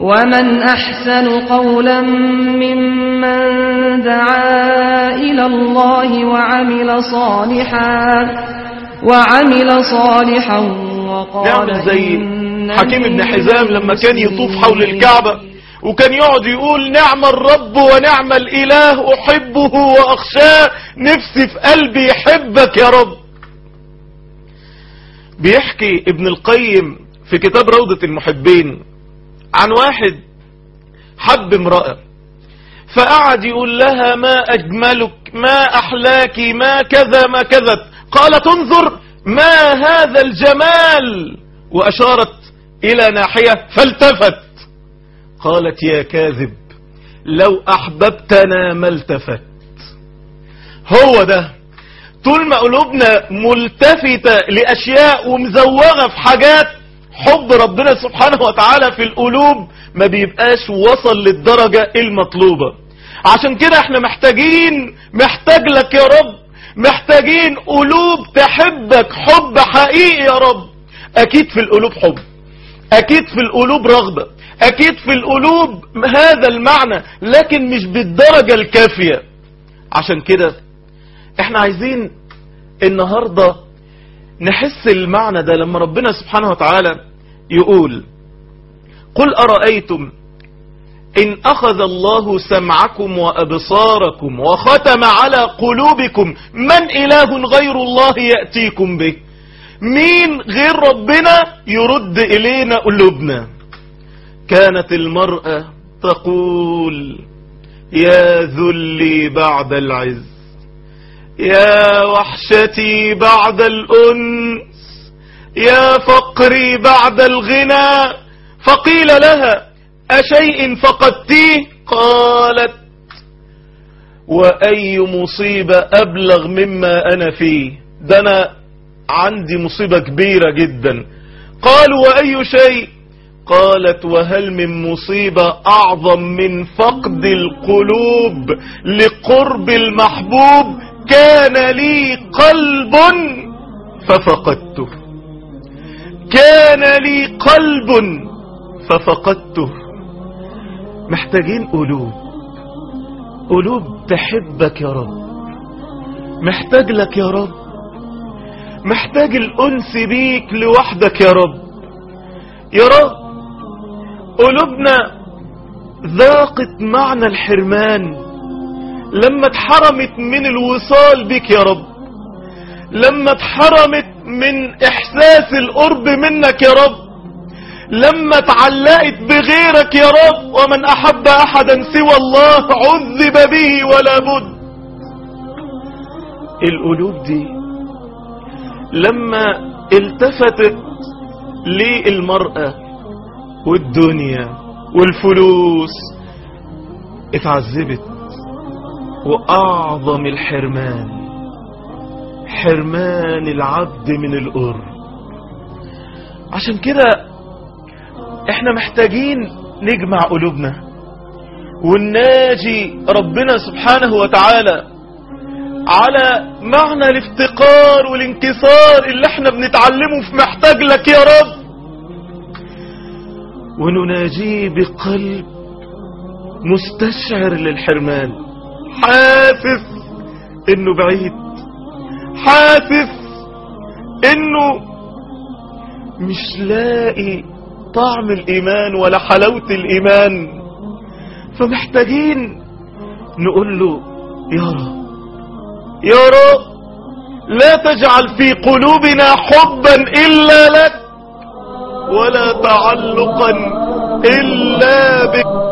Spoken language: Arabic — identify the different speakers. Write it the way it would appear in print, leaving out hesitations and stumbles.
Speaker 1: ومن أحسن قولا ممن دعا إلى الله وعمل صالحا وقال
Speaker 2: نعمل زي حكيم بن حزام لما كان يطوف حول الكعبة وكان يقعد يقول نعم الرب ونعم الإله أحبه وأخشاه، نفسي في قلبي يحبك يا رب. بيحكي ابن القيم في كتاب روضة المحبين عن واحد حب امرأة فقعد يقول لها ما أجملك ما أحلاك ما كذا ما كذا، قالت انظر ما هذا الجمال، وأشارت إلى ناحية فالتفت، قالت يا كاذب لو أحببتنا ما التفت. هو ده طول ما قلوبنا ملتفتة لأشياء ومزوغة في حاجات، حب ربنا سبحانه وتعالى في القلوب ما بيبقاش وصل للدرجة المطلوبة. عشان كده احنا محتاج لك يا رب، محتاجين قلوب تحبك حب حقيقي يا رب. اكيد في القلوب حب، اكيد في القلوب رغبة، اكيد في القلوب هذا المعنى، لكن مش بالدرجة الكافية. عشان كده احنا عايزين النهاردة نحس المعنى ده لما ربنا سبحانه وتعالى يقول قل أرأيتم إن أخذ الله سمعكم وأبصاركم وختم على قلوبكم من إله غير الله يأتيكم به. مين غير ربنا يرد إلينا قلوبنا؟ كانت المرأة تقول يا ذلي بعد العز، يا وحشتي بعد الأنس، يا فقري بعد الغنى. فقيل لها أشيء فقدتيه؟ قالت وأي مصيبة أبلغ مما أنا فيه، ده أنا عندي مصيبة كبيرة جدا. قالوا وأي شيء؟ قالت وهل من مصيبة أعظم من فقد القلوب لقرب المحبوب؟ كان لي قلب ففقدته، كان لي قلب ففقدته. محتاجين قلوب تحبك يا رب، محتاج لك يا رب، محتاج الأنس بيك لوحدك يا رب. يا رب قلوبنا ذاقت معنى الحرمان لما اتحرمت من الوصال بك يا رب، لما اتحرمت من احساس القرب منك يا رب، لما اتعلقت بغيرك يا رب. ومن احب احدا سوى الله عذب به ولا بد. القلوب دي لما التفتت للمرأة والدنيا والفلوس اتعذبت. وأعظم الحرمان حرمان العبد من القرب. عشان كده احنا محتاجين نجمع قلوبنا ونناجي ربنا سبحانه وتعالى على معنى الافتقار والانكسار اللي احنا بنتعلمه في محتاج لك يا رب، ونناجيه بقلب مستشعر للحرمان، حاسس انه بعيد، حاسس انه مش لاقي طعم الايمان ولا حلاوة الايمان. فمحتاجين نقول له يا رب يا رب لا تجعل في قلوبنا حبا الا لك ولا تعلقا الا بك.